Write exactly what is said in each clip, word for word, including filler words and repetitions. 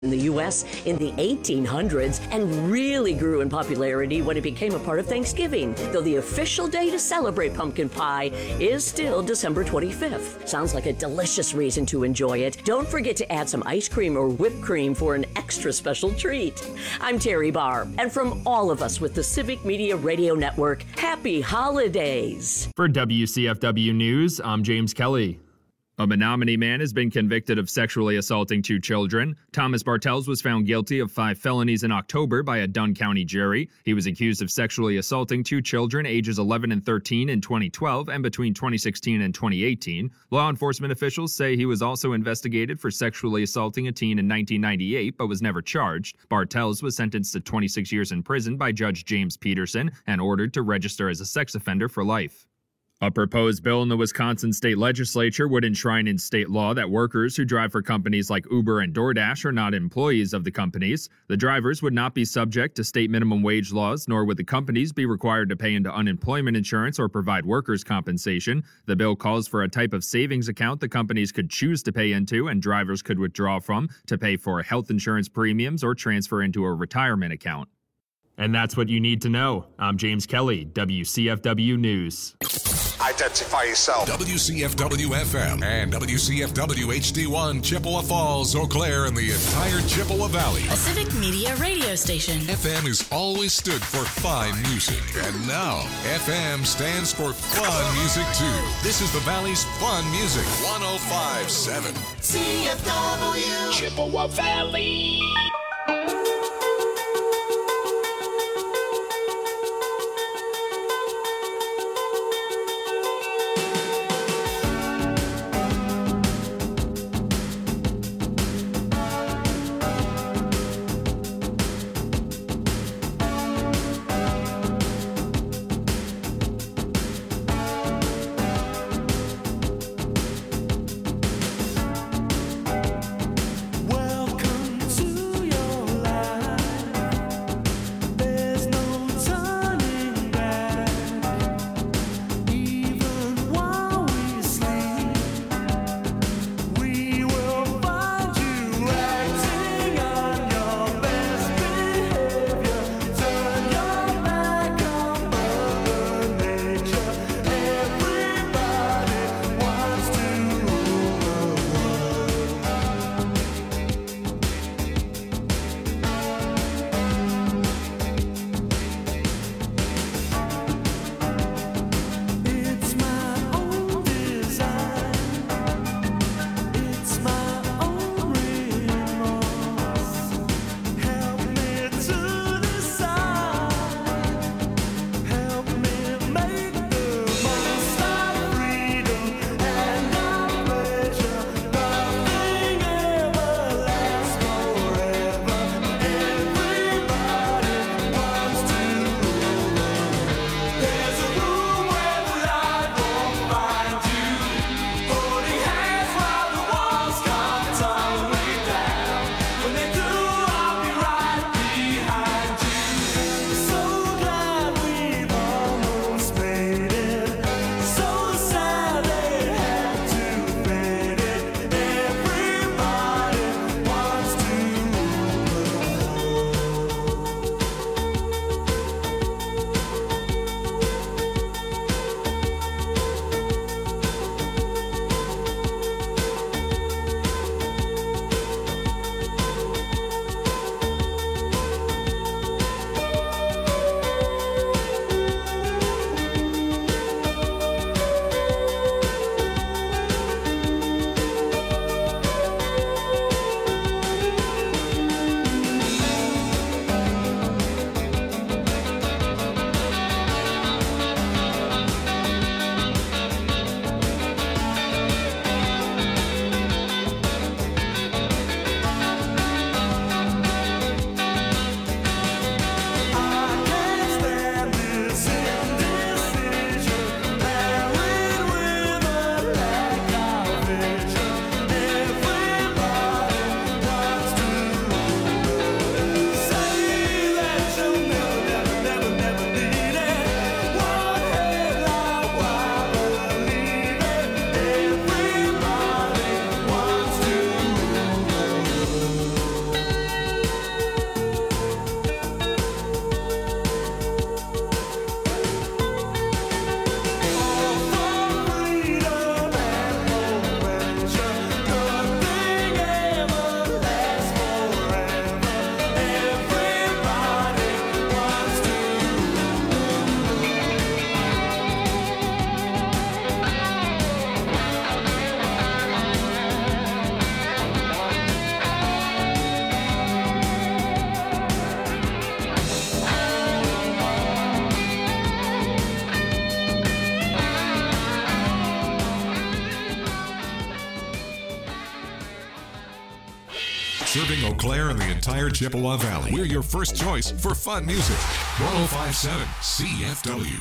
in the U S in the eighteen hundreds and really grew in popularity when it became a part of Thanksgiving, though the official day to celebrate pumpkin pie is still December twenty-fifth. Sounds like a delicious reason to enjoy it. Don't forget to add some ice cream or whipped cream for an extra special treat. I'm Terry Barr, and from all of us with the Civic Media Radio Network, happy holidays. For W C F W News, I'm James Kelly. A Menominee man has been convicted of sexually assaulting two children. Thomas Bartels was found guilty of five felonies in October by a Dunn County jury. He was accused of sexually assaulting two children ages eleven and thirteen in twenty twelve and between twenty sixteen and twenty eighteen. Law enforcement officials say he was also investigated for sexually assaulting a teen in nineteen ninety-eight but was never charged. Bartels was sentenced to twenty-six years in prison by Judge James Peterson and ordered to register as a sex offender for life. A proposed bill in the Wisconsin state legislature would enshrine in state law that workers who drive for companies like Uber and DoorDash are not employees of the companies. The drivers would not be subject to state minimum wage laws, nor would the companies be required to pay into unemployment insurance or provide workers' compensation. The bill calls for a type of savings account the companies could choose to pay into and drivers could withdraw from to pay for health insurance premiums or transfer into a retirement account. And that's what you need to know. I'm James Kelly, W C F W News. Identify yourself. W C F W F M and W C F W H D one, Chippewa Falls, Eau Claire, and the entire Chippewa Valley. A Civic Media radio station. F M has always stood for fine music, and now F M stands for fun music too. This is the Valley's fun music. one oh five point seven C F W Chippewa Valley. Welcome to your serving Eau Claire and the entire Chippewa Valley. We're your first choice for fun music. one oh five point seven C F W.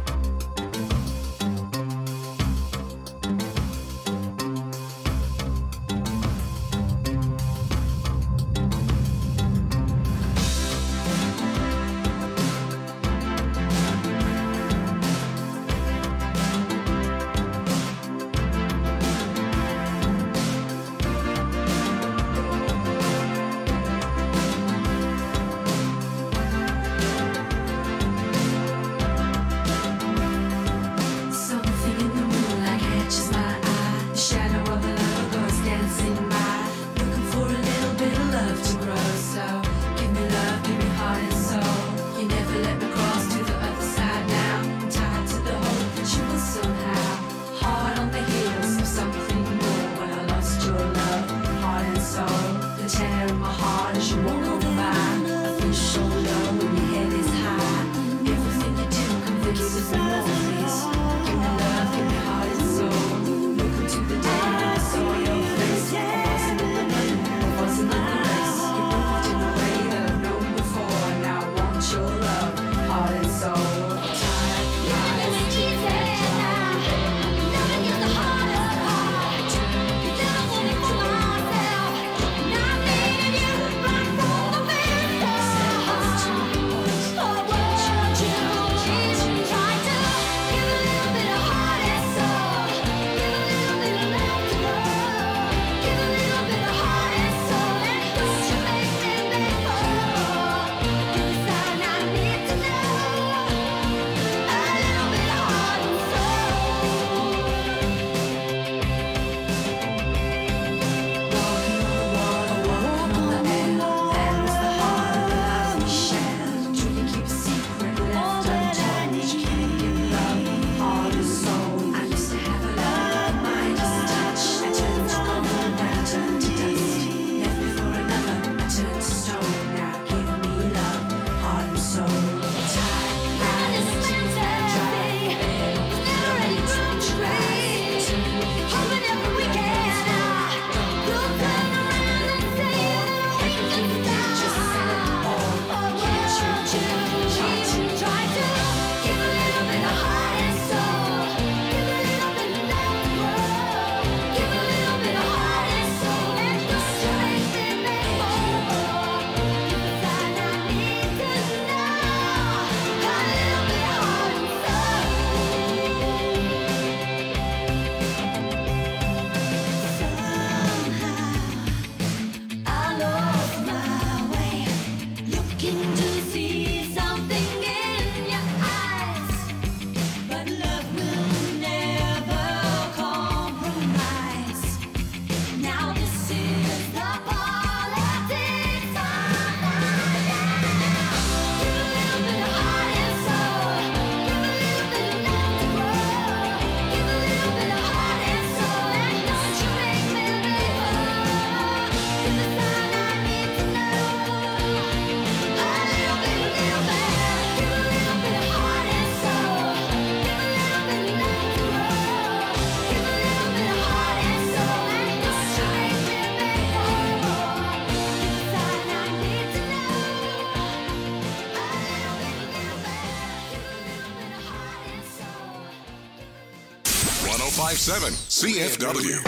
one oh five point seven C F W. You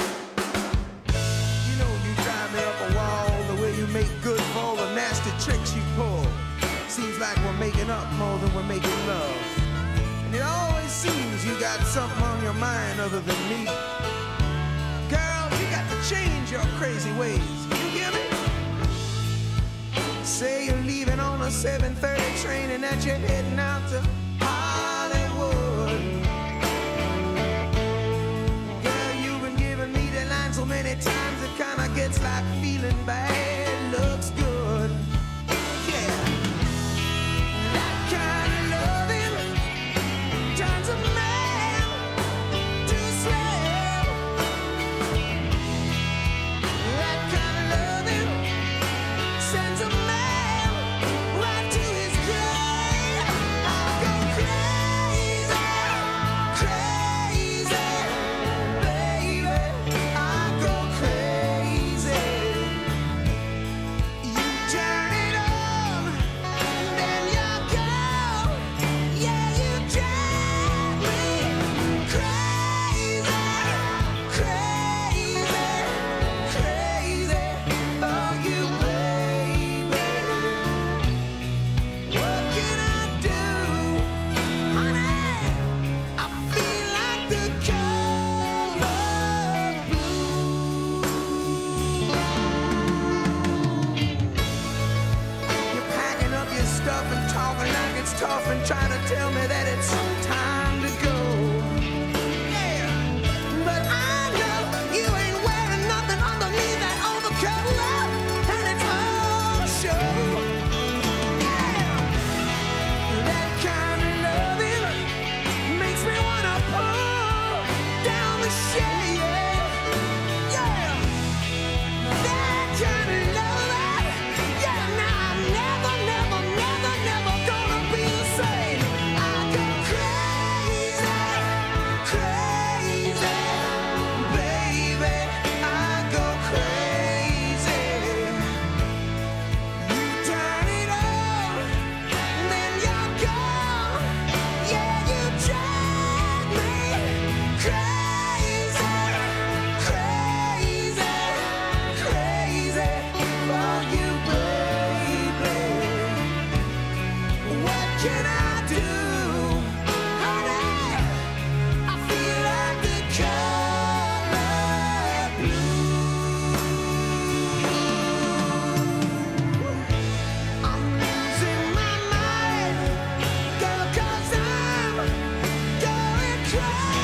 know you drive me up a wall, the way you make good for all the nasty tricks you pull. Seems like we're making up more than we're making love. And it always seems you got something on your mind other than me. Girl, you got to change your crazy ways. You hear me? Say you're leaving on a seven thirty train and that you're heading out to Hollywood. Girl, you've been giving me the line so many times it kinda gets like feeling bad looks good. Yeah. That kind of loving turns a man to slave. That kind of loving sends a man right to his grave. I go crazy, crazy, baby. I go crazy. coffin trying to tell me that it's time to go. Yeah, but I know you ain't wearing nothing underneath that overcoat, love, and it's all show. Yeah, that kind of loving makes me wanna pull down the shade. Yeah, that kind of loving. Yeah, now I'm never, never, never, never gonna be the same. I go crazy, crazy, baby. I go crazy. You turn it on, then you're gone. Yeah, you drive me crazy, crazy, crazy for you, baby. What can I do, honey? I feel like the color blue. I'm losing my mind, girl, 'cause I'm going crazy.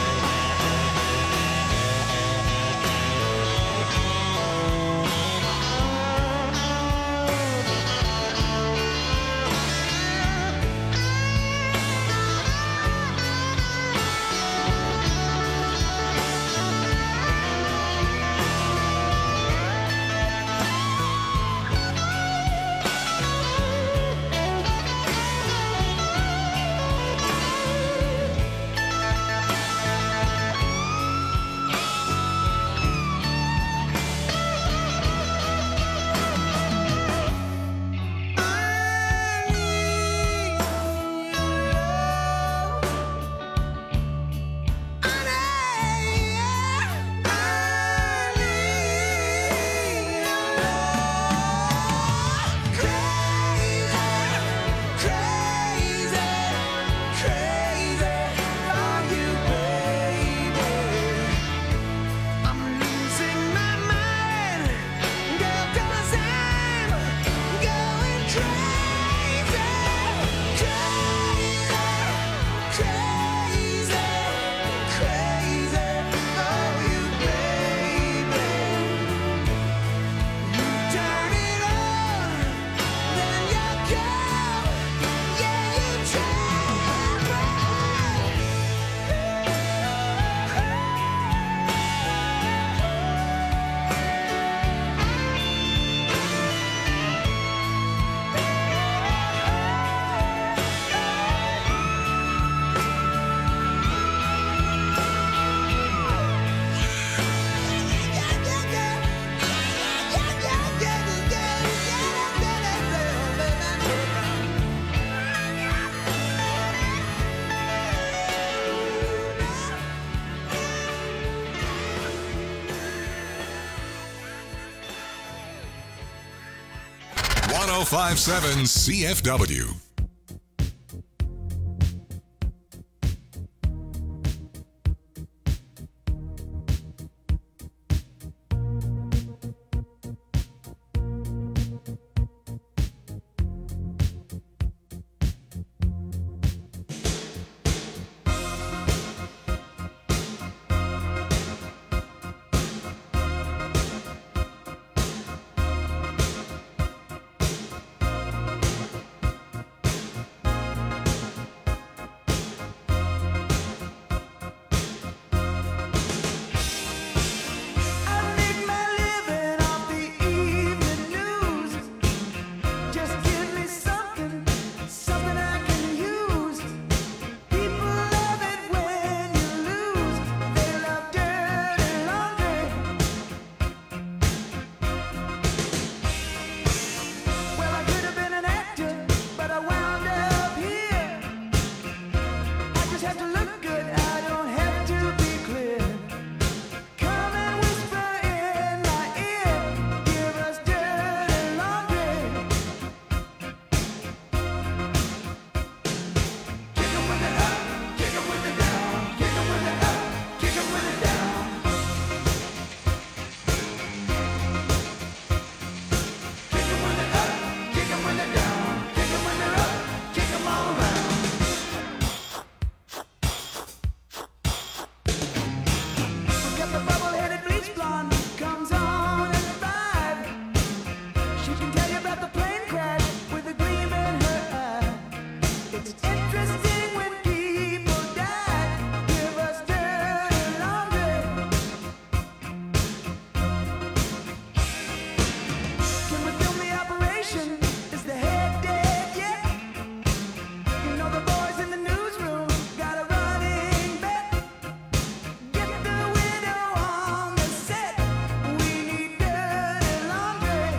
one oh five point seven C F W. about the plane crash with a gleam in her eye. It's interesting when people die. Give us dirty laundry. Can we film the operation? Is the head dead yet? You know the boys in the newsroom got a running bet. Get the widow on the set. We need dirty laundry.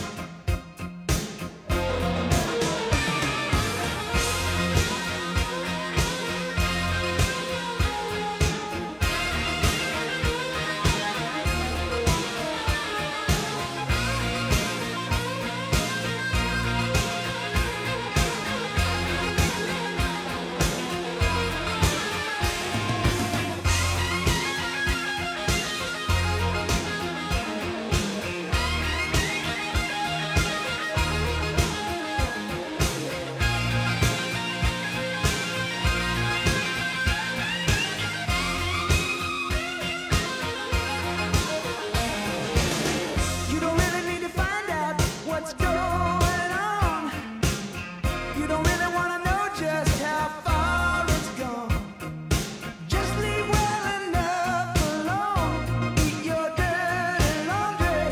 You don't really need to find out what's going on. You don't really want to know just how far it's gone. Just leave well enough alone. Eat your dirty laundry.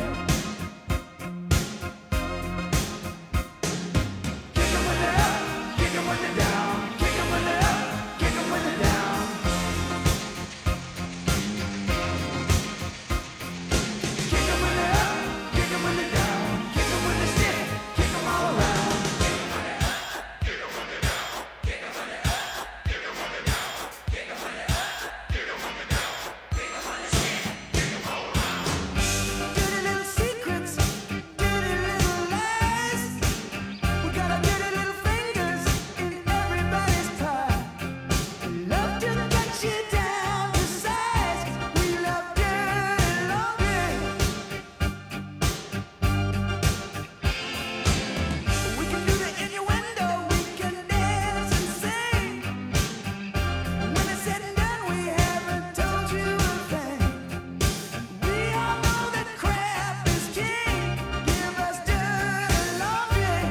Kick 'em when they're up, kick 'em when they're down. Kick 'em when they're up, kick 'em when they're down. Kick 'em when they're up, kick 'em when they're down. Kick 'em when they're stiff, kick 'em all around. Dirty little secrets, dirty little lies. We got our dirty little fingers in everybody's pie. Love to cut you down to size. We love dirty laundry. We can do the innuendo, we can dance and sing. When it's said and done, we haven't told you a thing. We all know that crap is king. Give us dirty laundry.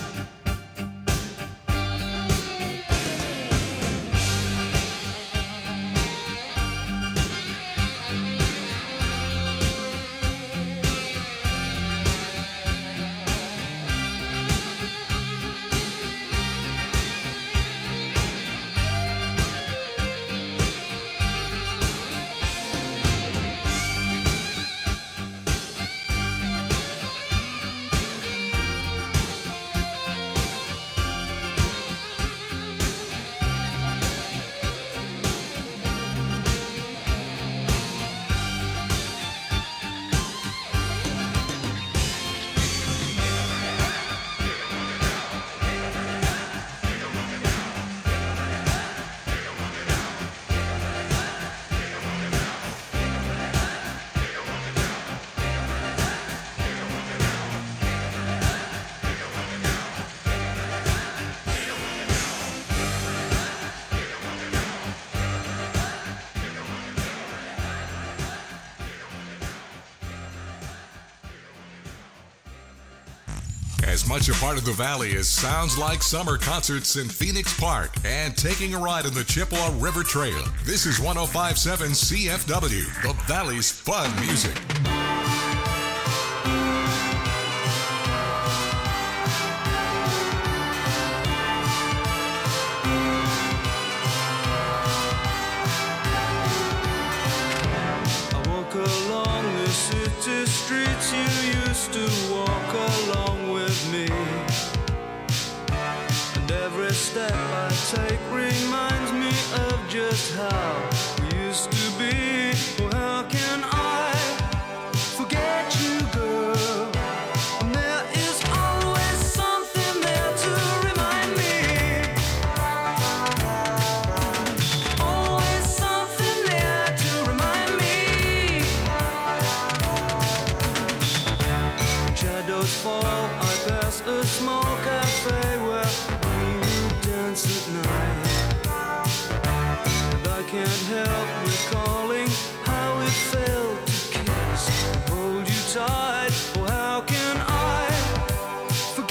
As much a part of the Valley as sounds like summer concerts in Phoenix Park and taking a ride on the Chippewa River Trail. This is one oh five point seven C F W, the Valley's fun music. I walk along the city streets you used to walk along with me. And every step I take reminds me of just how we used to be. Well, how can I forget you, girl? And there is always something there to remind me. Always something there to remind me. When shadows fall, I pass a small cafe where we would dance at night. And I can't help recalling how it felt to kiss and hold you tight. Oh, how can I forget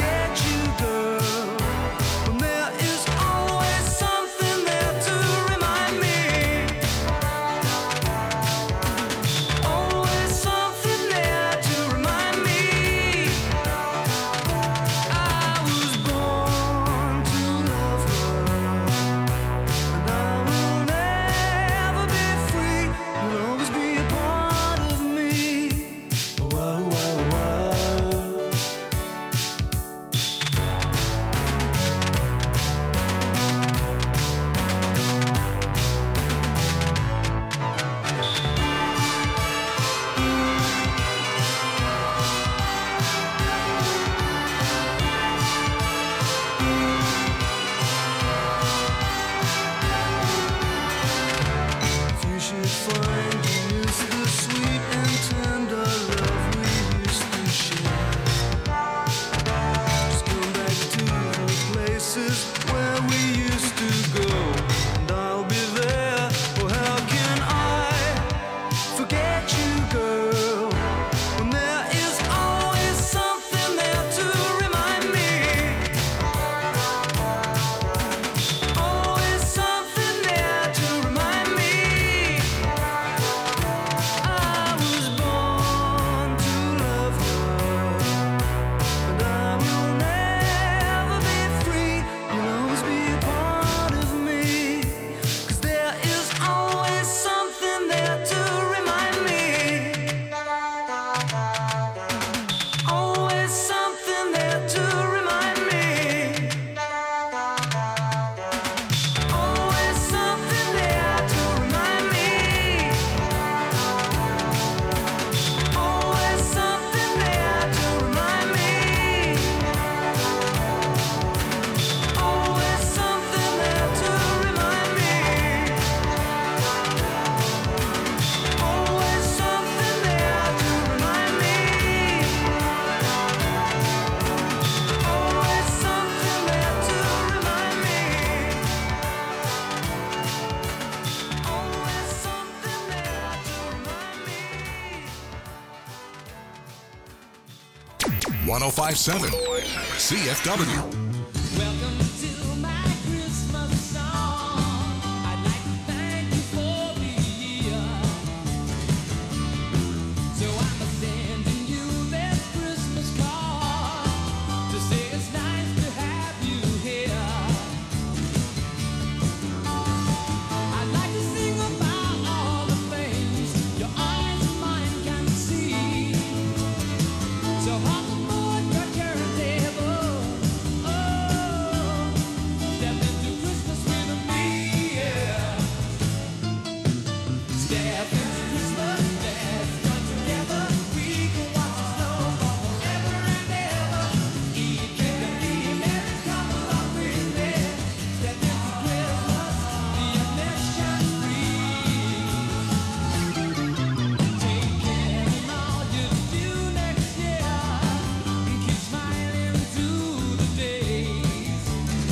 one oh five seven C F W. Welcome to my Christmas song. I'd like to thank you for the year. So I'm sending you this Christmas card to say it's nice to have you here. I'd like to sing about all the things your eyes and mine can see. So hop aboard your turntable. Oh, step into Christmas with me, yeah. Step into Christmas, let's join together. We can watch the snow fall forever and ever. Eat, drink, and be merry. Come along with me. Step into Christmas, the admission's free. Take care of all you do next year. Keep smiling through the days.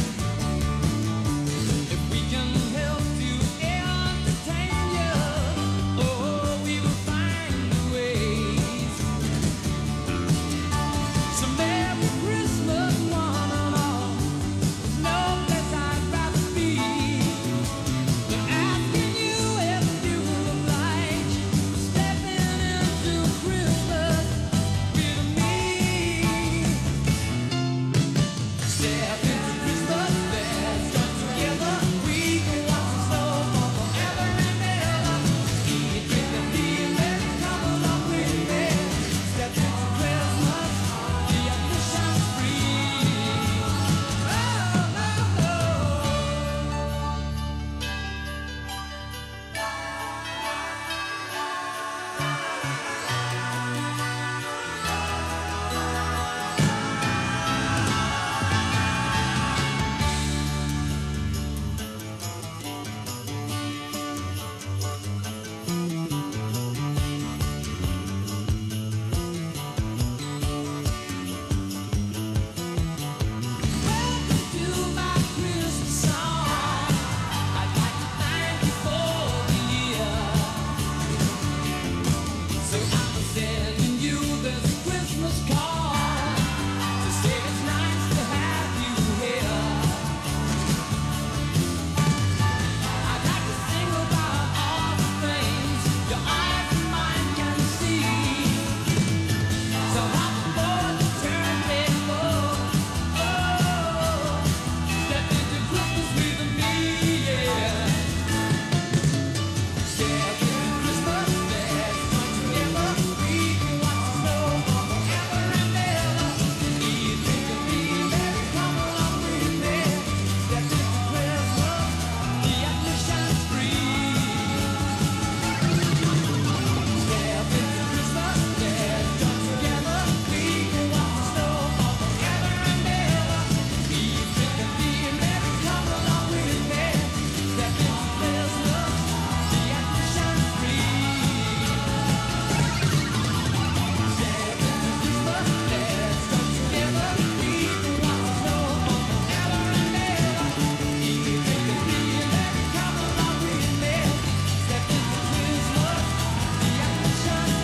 If we can help to entertain you, oh, we will find the ways. So Merry Christmas, one and all. There's no place I'd rather be than asking you if you would like stepping into Christmas with me. Step into Christmas, let's join together. We can watch the snow fall forever and ever. Eat, drink, and be merry. Come along with me. Step into Christmas, the admission's free. Oh, oh, Welcome to my Christmas song. I'd like to thank you for the year. So I'm sending you this Christmas card to say it's nice to have you here. I'd like to sing about all the things your eyes and mine can see. So hop aboard the turntable. Oh, step into Christmas with me, yeah. Step into Christmas, let's join together. We can watch the snow fall forever and ever. Eat, drink, and be merry. Come along with me. Step into Christmas, the admission's free. Step into Christmas, let's join together. We can watch the snow fall forever and ever. Eat, drink, and be merry. Come along with me. Step into Christmas, the admission's free. Step into Christmas, let's join together. We can watch the snow fall forever and ever. Eat, drink, and be merry. Come along with me. Step into Christmas, the admission's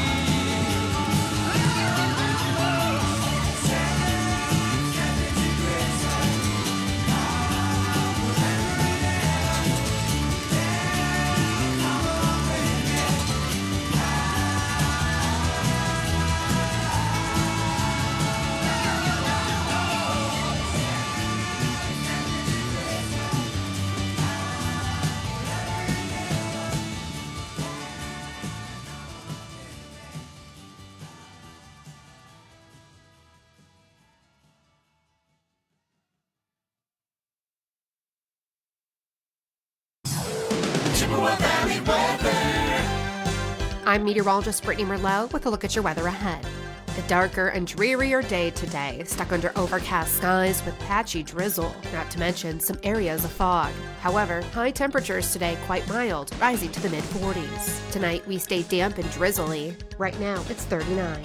I'm meteorologist Brittany Merlot with a look at your weather ahead. A darker and drearier day today, stuck under overcast skies with patchy drizzle, not to mention some areas of fog. However, high temperatures today quite mild, rising to the mid forties. Tonight we stay damp and drizzly. Right now it's thirty-nine.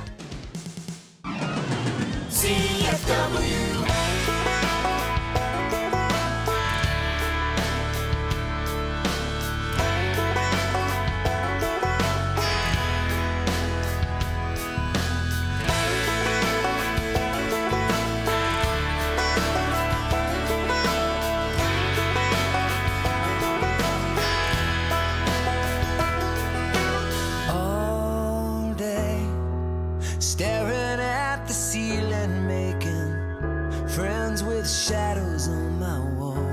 C F W. with shadows on my wall.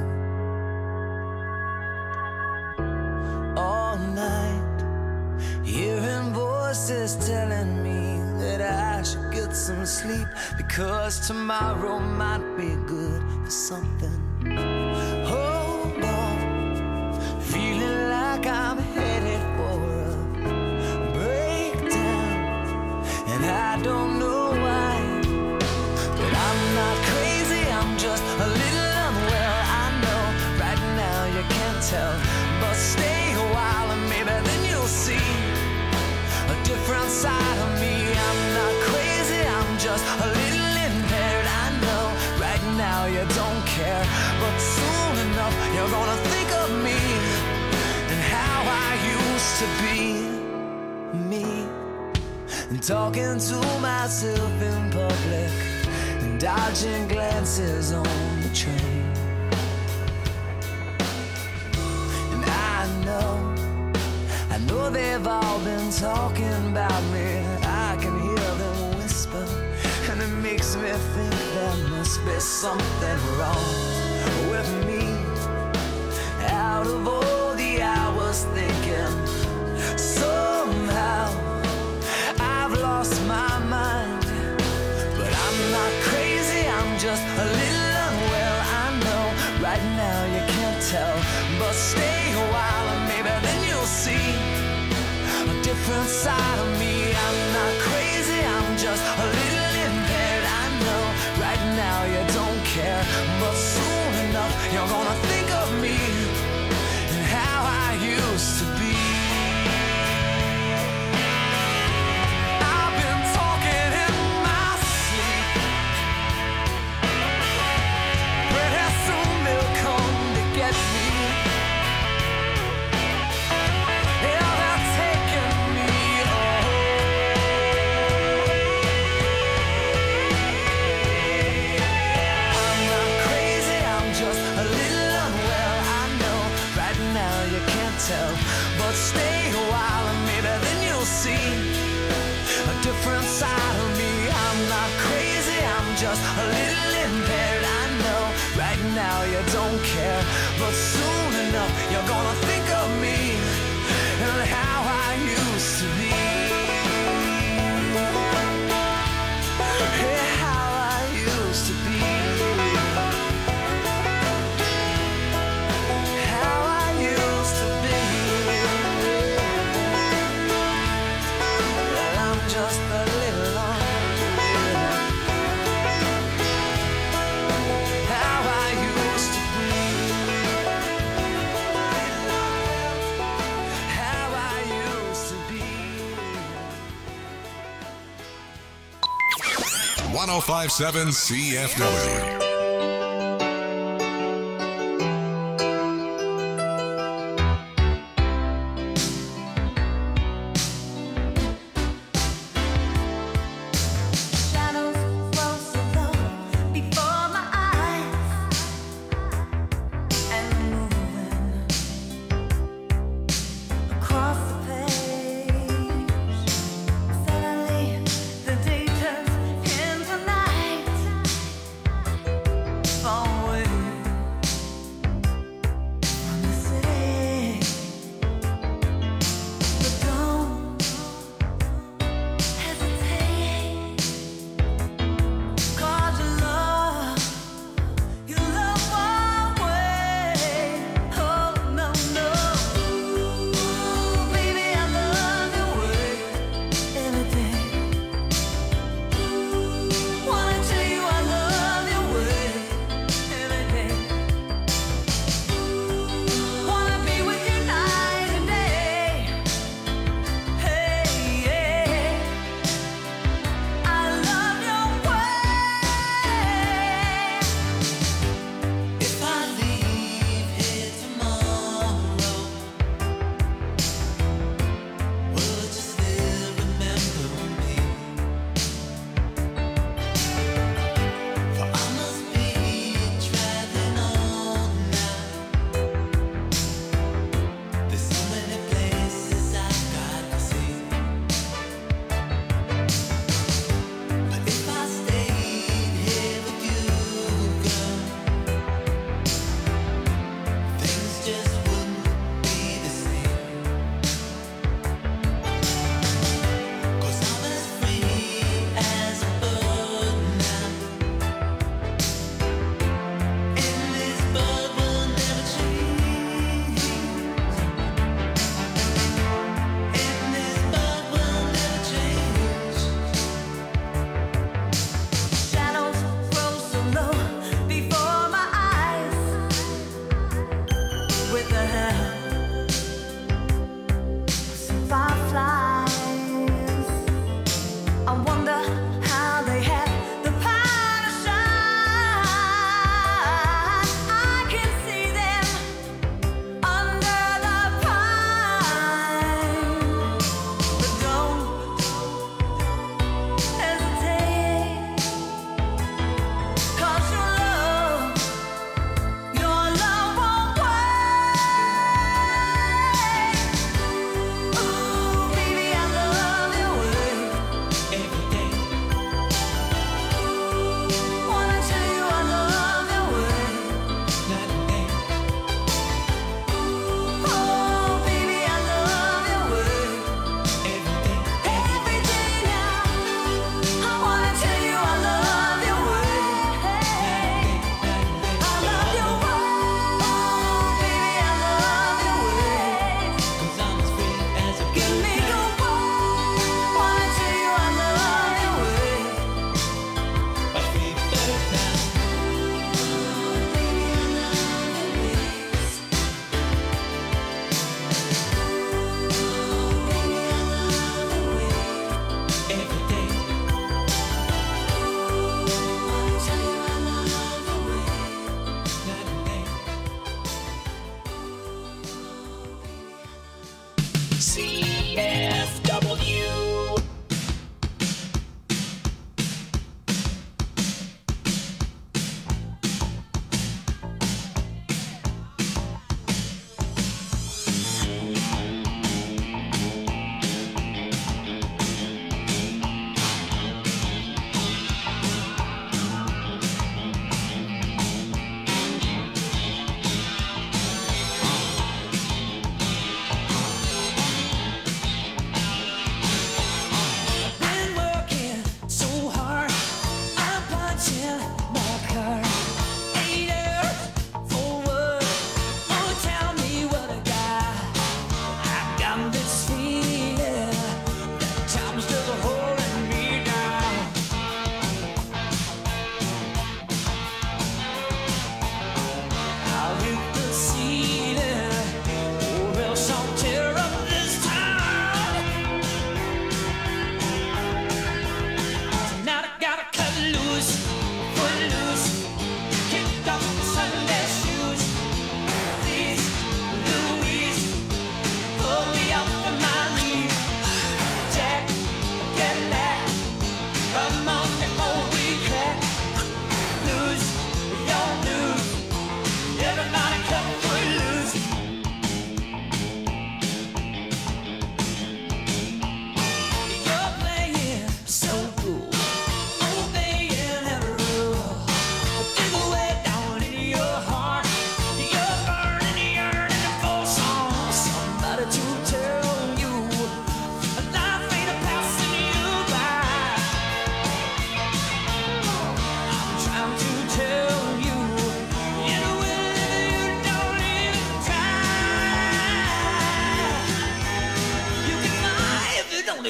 All night, hearing voices telling me that I should get some sleep, because tomorrow might be good for something. Hold on, feeling like I'm headed for a breakdown, and I don't know why, but I'm not crazy, I'm just a little unwell. I know right now you can't tell, but stay a while and maybe then you'll see a different side of me. I'm not crazy, I'm just a little impaired. I know right now you don't care, but soon enough you're gonna think of me and how I used to be me, and talking to myself in public and dodging glances on the train. And I know I know they've all been talking about me. I can hear them whisper, and it makes me think there must be something wrong with me. Out of all the hours thinking, somehow I've lost my mind. But I'm not crazy, I'm just a little unwell. I know right now you can't tell, but stay a while and maybe then you'll see a different side of me. I'm not crazy, I'm just a little impaired. I know right now you don't care, but soon enough you're gonna think of me and how I used to be. I've been talking in my sleep, pretty soon they'll come to get me. Yeah, they're taking me away. I'm not crazy, I'm just a little unwell. I know right now you can't tell, but stay a while and maybe then you'll see a different side of me. I'm not crazy, I'm just a little impaired. I know right now you don't care, but soon enough you're gonna think of me and how I used to be. Yeah, how I used to be. How I used to be. Well, I'm just a little unreal. How I used to be. How I used to be. one oh five point seven C F W. Shadows flow so low before my eyes and moving across the page. Suddenly the day turns into night.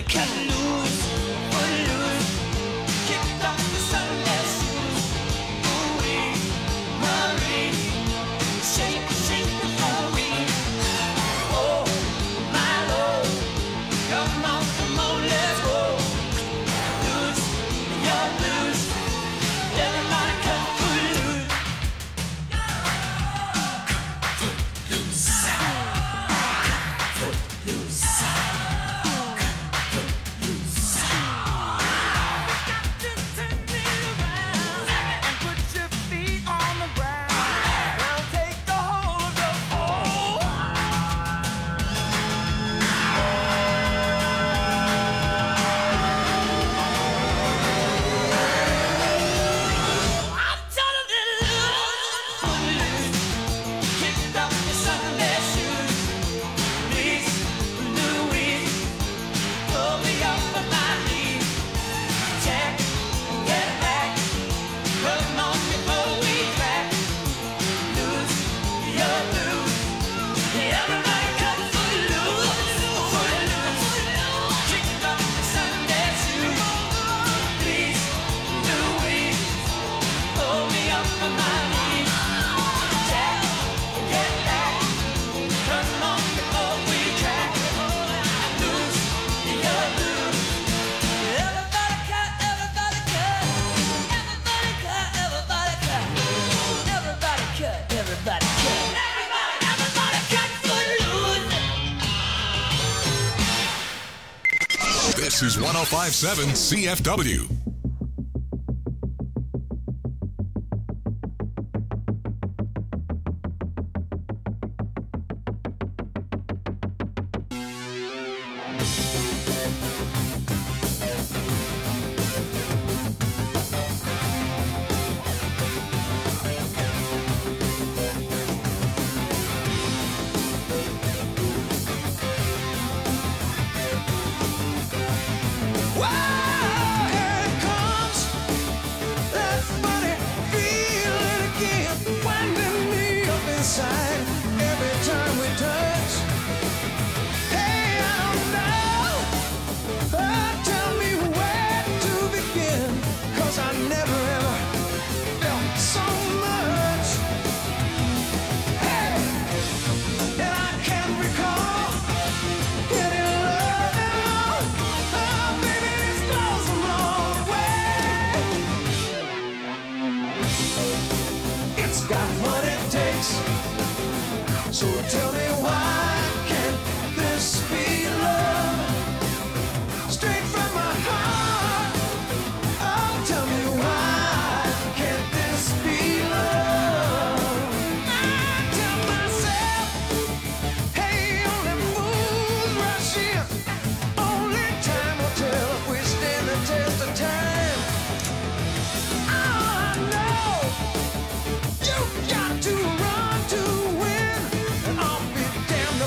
cut loose, foot loose, kicked off the Sunday shoes. Ooh-wee, Marie, shake, shake before we. Oh, my Lord, come on, come on, let's go. Loose, you're loose, everybody cut foot loose. This is one oh five point seven C F W. Got to run to win, and I'll be damned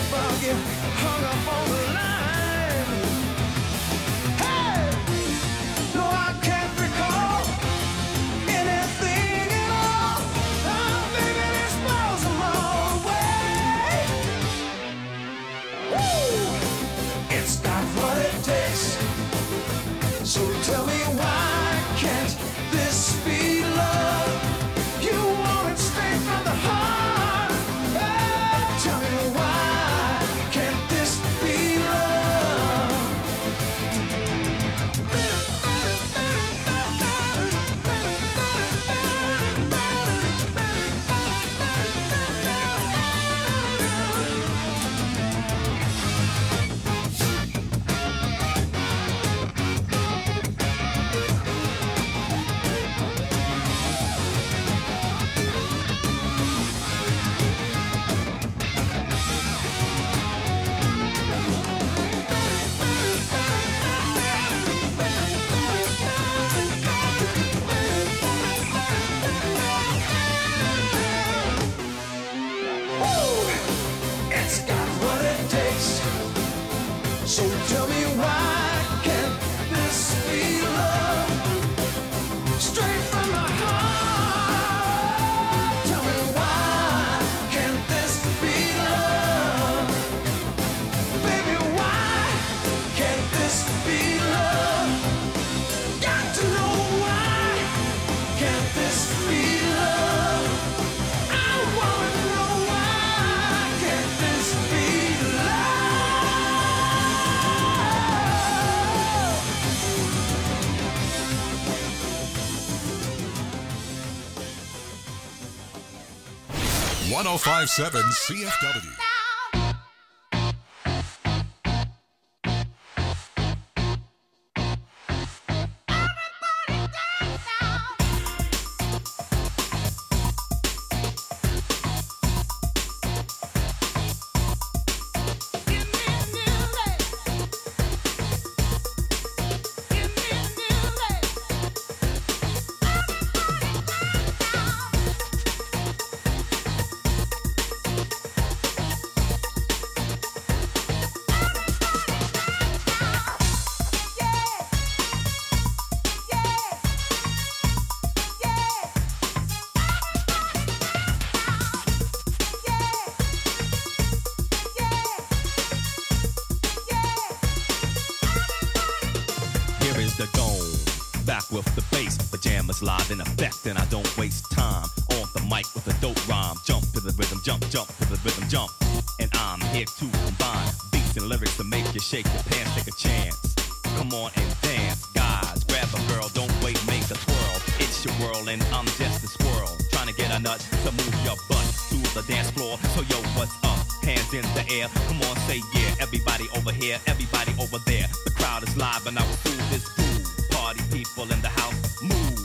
one oh five point seven C F W. The dome, back with the bass, pajamas live in effect, and I don't waste time on the mic with a dope rhyme. Jump to the rhythm, jump, jump to the rhythm, jump, and I'm here to combine beats and lyrics to make you shake your pants, take a chance. Come on and dance, guys, grab a girl, don't wait, make a twirl. It's your world and I'm just a squirrel, trying to get a nut to move your butt to the dance floor. So yo, what's up? Hands in the air, come on, say yeah. Everybody over here, everybody over there. The crowd is live and I will do this groove. Party people in the house, move.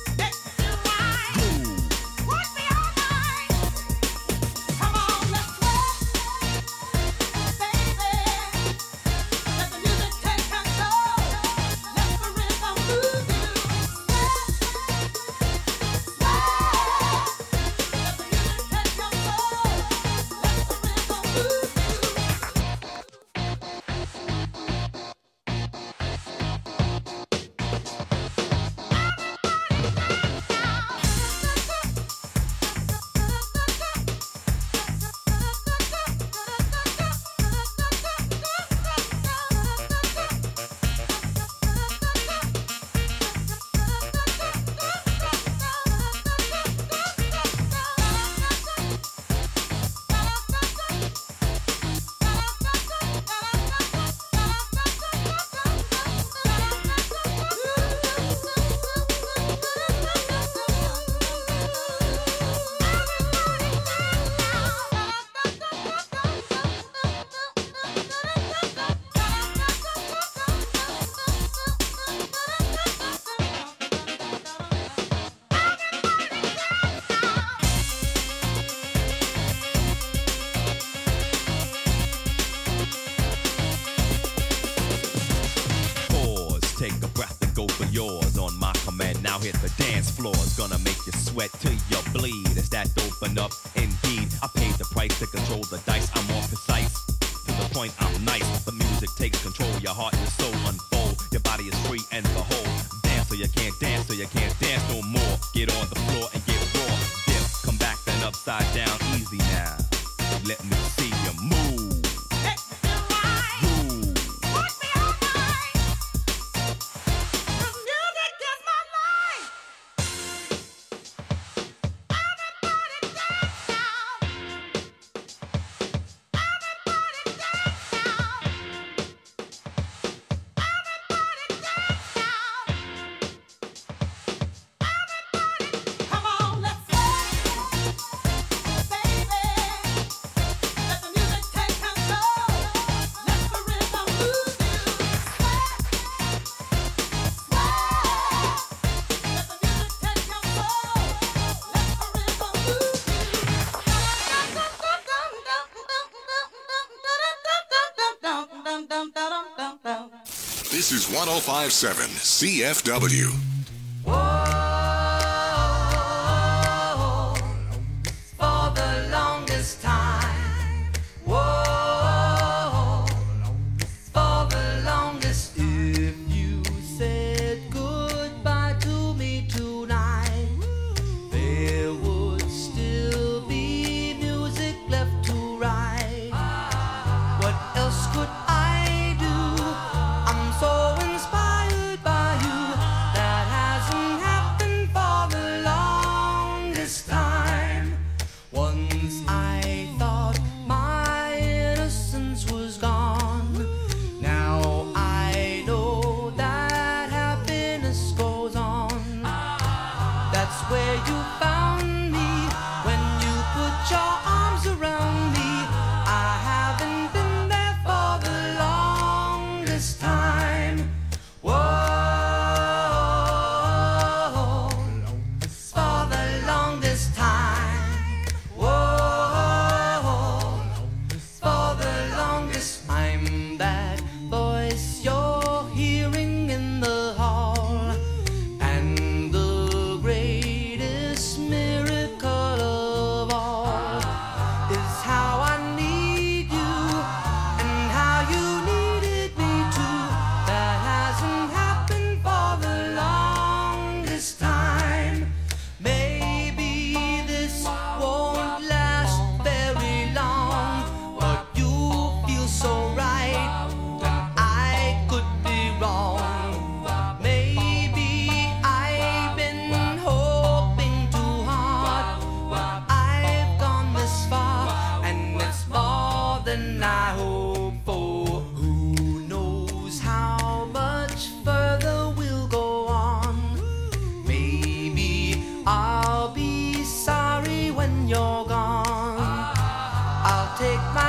Hit the dance floor, it's gonna make you sweat till you bleed. It's that open up, indeed. I paid the price to control the dice. I'm more precise, to the point I'm nice. The music takes control, your heart and your soul unfold. Your body is free and behold. Dance so you can't dance, so you can't dance no more. Get on the floor and get raw. Dip, come back then upside down, easy now. Let me see you move. This is one oh five point seven C F W. That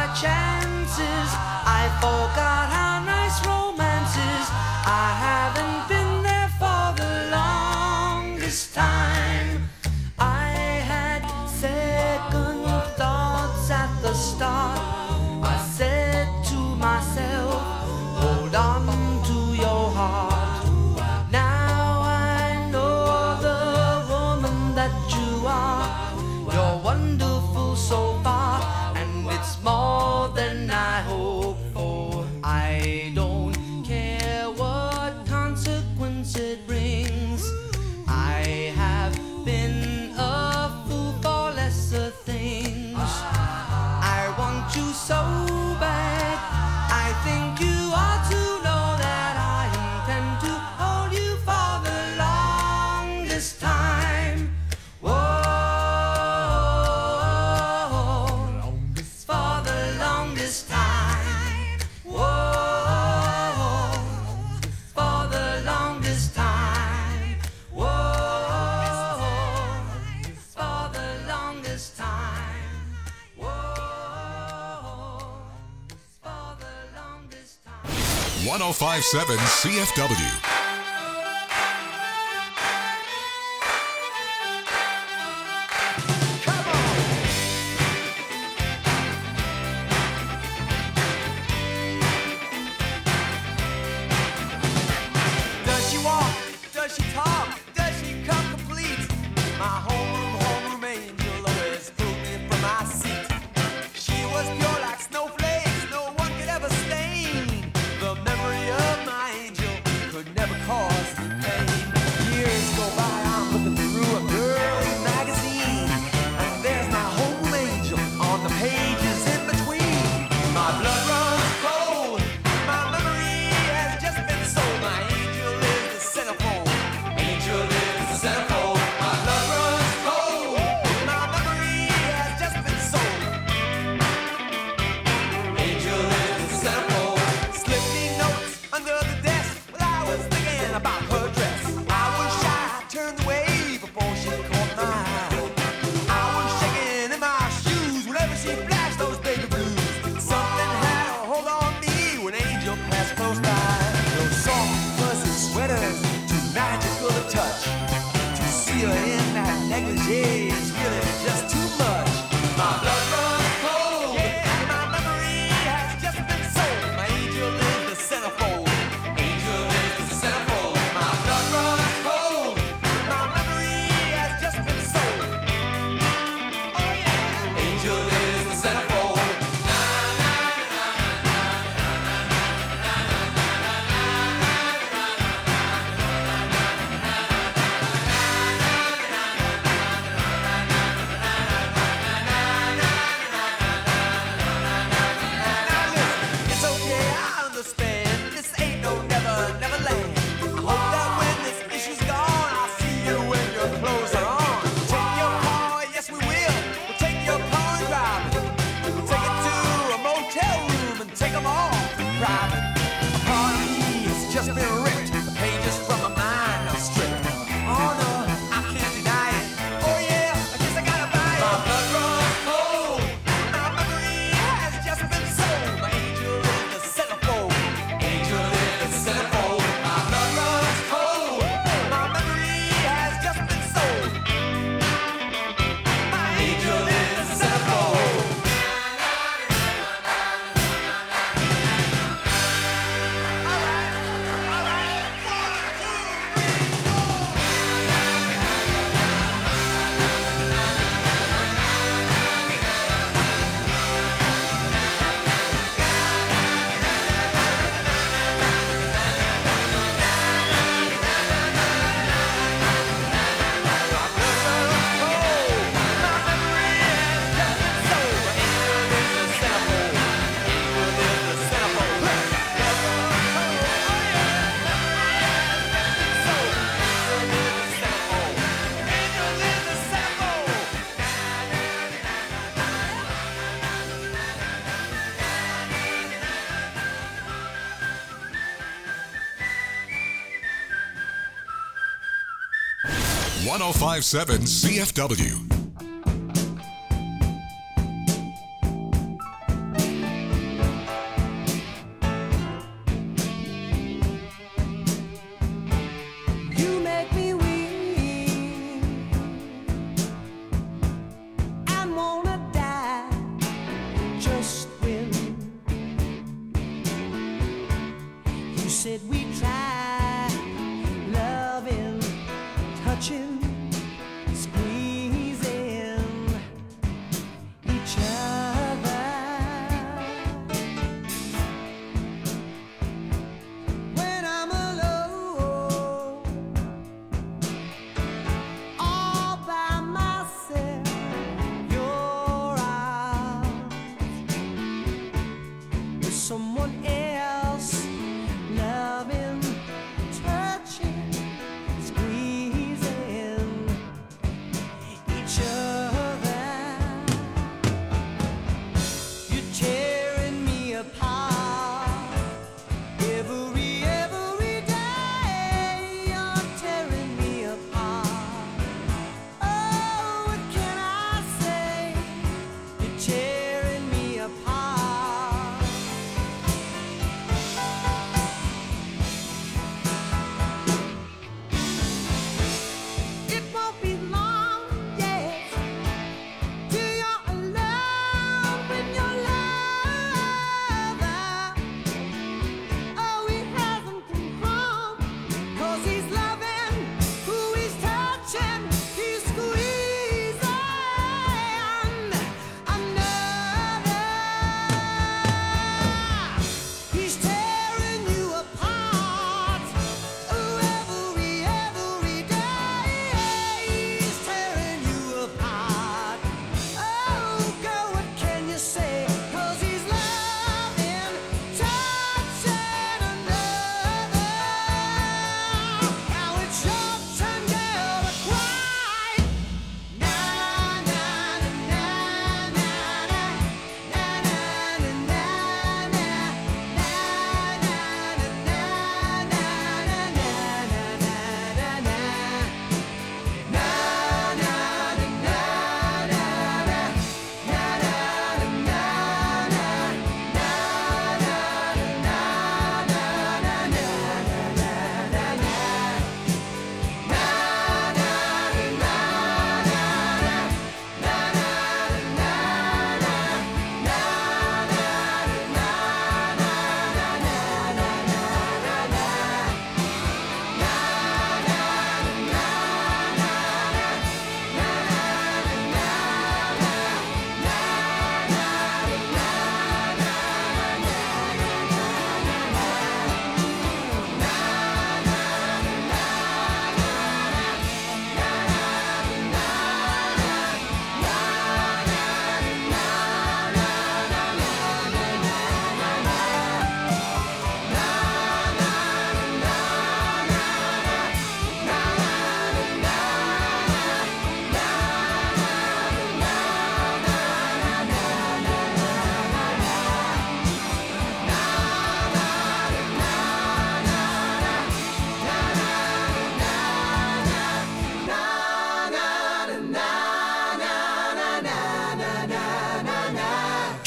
chances. I forgot how nice romance is. I haven't been there for the longest time. I had second thoughts at the start. I said to myself, hold on to your heart. Now I know the woman that you are. You're wonderful so far, and it's more than I hoped for. I don't care what consequence it brings. I have been a fool for lesser things. I want you so bad. I think you ought to know that I intend to hold you for the longest time. Whoa, for the longest time. Whoa, for the longest time. Whoa, for the longest time. Whoa, for the longest time. one oh five point seven C F W. Does she walk? Does she talk? Does she come complete? My homeroom, homeroom angel always pulled me from my seat. She was pure like snowflakes, no one could ever stain. The memory of my angel could never cause me pain. Years go by, I'm looking through a girly magazine, and there's my homeroom angel on the pages in between. My blood runs cold, my memory has just been sold. My angel is the centerfold, angel is the centerfold. My blood runs cold, my memory has just been sold. Angel is the centerfold. Slip me notes under the desk while I was thinking about her dress. I was shy, turned away before she caught my eye. I was shaking in my shoes whenever she flashed those baby blues. Something had a hold on me when Angel passed close by. Those soft, fuzzy sweaters, too magical to touch. To see her in that negligee is really just too much. My blood runs cold, my memory has just been sold. My angel is the centerfold, angel is the centerfold. My blood runs cold, my memory has just been sold. Oh yeah, angel is the centerfold. It's okay, I understand. This ain't no never, never land. I hope that when this issue's gone, I'll see you when your clothes are on. Take your car, yes we will. We'll take your car and drive it. We'll take it to a motel room and take them all private. A part of me has just been ripped. The pages from my mind are stripped. Oh no, I can't deny it. Oh yeah, I guess I gotta buy it. My blood runs cold. My memory has just been sold. My angel is the centerfold. Angel is the centerfold. My blood runs cold. My memory has just been sold. My angel is the centerfold. one oh five point seven C F W.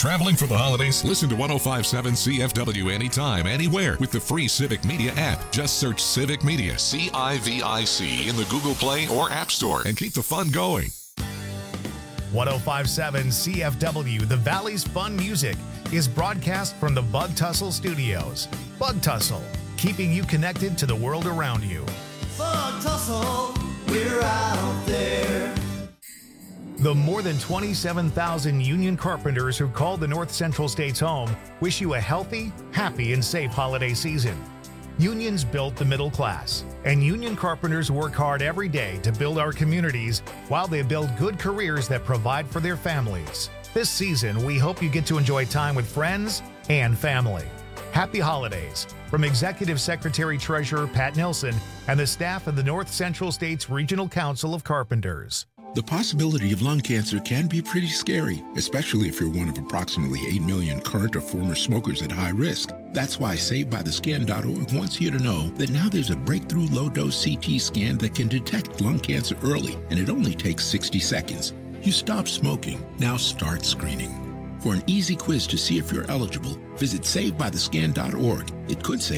Traveling for the holidays? Listen to one oh five point seven C F W anytime, anywhere with the free Civic Media app. Just search Civic Media, C I V I C, in the Google Play or App Store and keep the fun going. one oh five point seven C F W, the Valley's Fun Music, is broadcast from the Bug Tussle Studios. Bug Tussle, keeping you connected to the world around you. Bug Tussle, we're out there. The more than twenty-seven thousand union carpenters who called the North Central States home wish you a healthy, happy, and safe holiday season. Unions built the middle class, and union carpenters work hard every day to build our communities while they build good careers that provide for their families. This season, we hope you get to enjoy time with friends and family. Happy holidays from Executive Secretary Treasurer Pat Nelson and the staff of the North Central States Regional Council of Carpenters. The possibility of lung cancer can be pretty scary, especially if you're one of approximately eight million current or former smokers at high risk. That's why Saved By The Scan dot org wants you to know that now there's a breakthrough low-dose C T scan that can detect lung cancer early, and it only takes sixty seconds. You stopped smoking, now start screening. For an easy quiz to see if you're eligible, visit Saved By The Scan dot org. It could save